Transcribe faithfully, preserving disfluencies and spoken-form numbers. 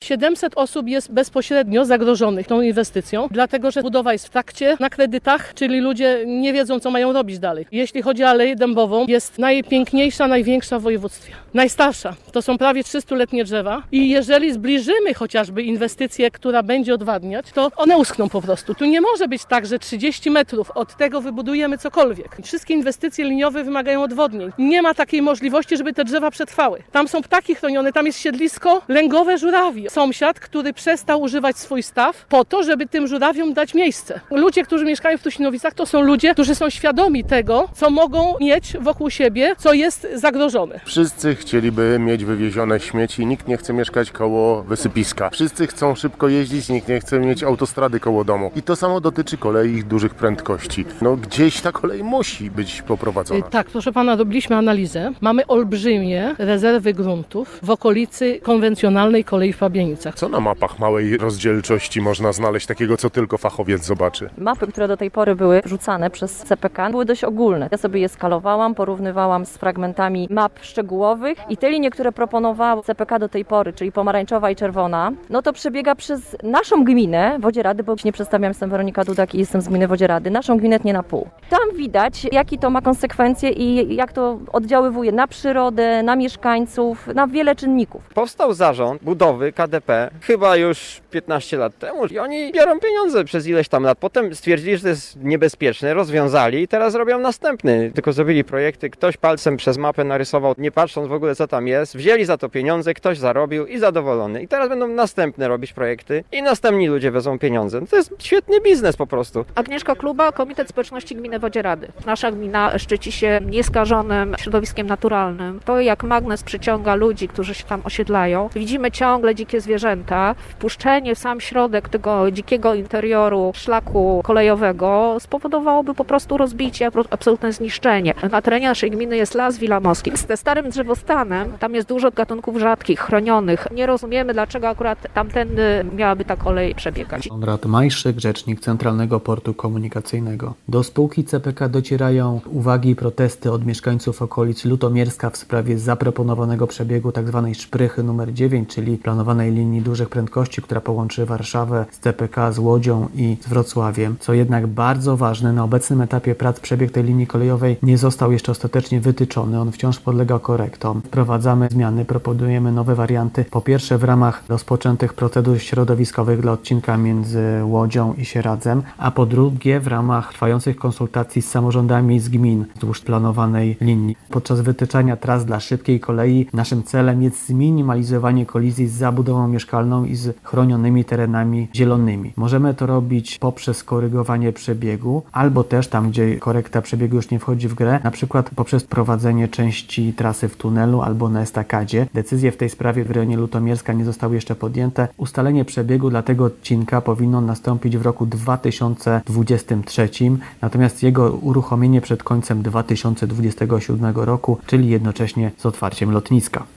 siedemset osób jest bezpośrednio zagrożonych tą inwestycją, dlatego że budowa jest w trakcie, na kredytach, czyli ludzie nie wiedzą, co mają robić dalej. Jeśli chodzi o Aleję Dębową, jest najpiękniejsza, największa w województwie. Najstarsza. To są prawie trzystuletnie drzewa i jeżeli zbliżymy chociażby inwestycję, która będzie odwadniać, to one uschną po prostu. Tu nie może być tak, że trzydzieści metrów od tego wybudujemy cokolwiek. Wszystkie inwestycje liniowe wymagają odwodnień. Nie ma takiej możliwości, żeby te drzewa przetrwały. Tam są ptaki chronione, tam jest siedlisko lęgowe żurawi. Sąsiad, który przestał używać swój staw po to, żeby tym żurawiom dać miejsce. Ludzie, którzy mieszkają w Tusinowicach, to są ludzie, którzy są świadomi tego, co mogą mieć wokół siebie, co jest zagrożone. Wszyscy chcieliby mieć wywiezione śmieci, nikt nie chce mieszkać koło wysypiska. Wszyscy chcą szybko jeździć, nikt nie chce mieć autostrady koło domu. I to samo dotyczy kolei ich dużych prędkości. No gdzieś ta kolej musi być poprowadzona. Tak, proszę pana, robiliśmy analizę. Mamy olbrzymie rezerwy gruntów w okolicy konwencjonalnej kolei w Pabianicach. Co na mapach małej rozdzielczości można znaleźć takiego, co tylko fachowiec zobaczy? Mapy, które do tej pory były rzucane przez C P K, były dość ogólne. Ja sobie je skalowałam, porównywałam z fragmentami map szczegółowych i te linie, które proponowało C P K do tej pory, czyli pomarańczowa i czerwona, no to przebiega przez naszą gminę Wodzierady, bo nie przedstawiam, jestem Weronika Dudak i jestem z gminy Wodzierady, naszą gminę tnie na pół. Tam widać, jakie to ma konsekwencje i jak to oddziaływuje na przyrodę, na mieszkańców, na wiele czynników. Powstał zarząd budowy K D P chyba już piętnaście lat temu i oni biorą pieniądze przez ileś tam lat. Potem stwierdzili, że to jest niebezpieczne, rozwiązali i teraz robią następny. Tylko zrobili projekty, ktoś palcem przez mapę narysował, nie patrząc w ogóle co tam jest, wzięli za to pieniądze, ktoś zarobił i zadowolony. I teraz będą następne robić projekty i następni ludzie wezmą pieniądze. No to jest świetny biznes po prostu. Agnieszka Kluba, Komitet Społeczności Gminy Wodzierady. Nasza gmina szczyci się nieskażonym środowiskiem naturalnym. To jak magnes przyciąga ludzi, którzy się tam osiedlają. Widzimy ciągle dzikie zwierzęta. Wpuszczenie w sam środek tego dzikiego interioru szlaku kolejowego spowodowałoby po prostu rozbicie, absolutne zniszczenie. Na terenie naszej gminy jest Las Wilamowski. Z tym starym drzewostanem tam jest dużo gatunków rzadkich, chronionych. Nie rozumiemy, dlaczego akurat tamtędy miałaby ta kolej przebiegać. Konrad Majszyk, rzecznik Centralnego Portu Komunikacyjnego. Do spółki C P K docierają uwagi i protesty od mieszkańców okolic Lutomierska w sprawie zaproponowanego przebiegu tzw. szprychy numer dziewięć, czyli planowanej linii dużych prędkości, która połączy Warszawę z C P K, z Łodzią i z Wrocławiem. Co jednak bardzo ważne, na obecnym etapie prac przebieg tej linii kolejowej nie został jeszcze ostatecznie wytyczony. On wciąż podlega korektom. Wprowadzamy zmiany, proponujemy nowe warianty. Po pierwsze w ramach rozpoczętych procedur środowiskowych dla odcinka między Łodzią i Sieradzem, a po drugie w ramach trwających konsultacji z samorządami z gmin wzdłuż planowanej linii. Podczas wytyczania tras dla szybkiej kolei naszym celem jest zminimalizowanie kolizji z zabudową mieszkalną i z chronionymi terenami zielonymi. Możemy to robić poprzez korygowanie przebiegu, albo też tam, gdzie korekta przebiegu już nie wchodzi w grę, na przykład poprzez prowadzenie części trasy w tunelu albo na estakadzie. Decyzje w tej sprawie w rejonie Lutomierska nie zostały jeszcze podjęte. Ustalenie przebiegu dla tego odcinka powinno nastąpić w roku dwa tysiące dwudziestym trzecim, natomiast jego uruchomienie przed końcem dwa tysiące dwudziestego siódmego roku, czyli jednocześnie z otwarciem lotniska.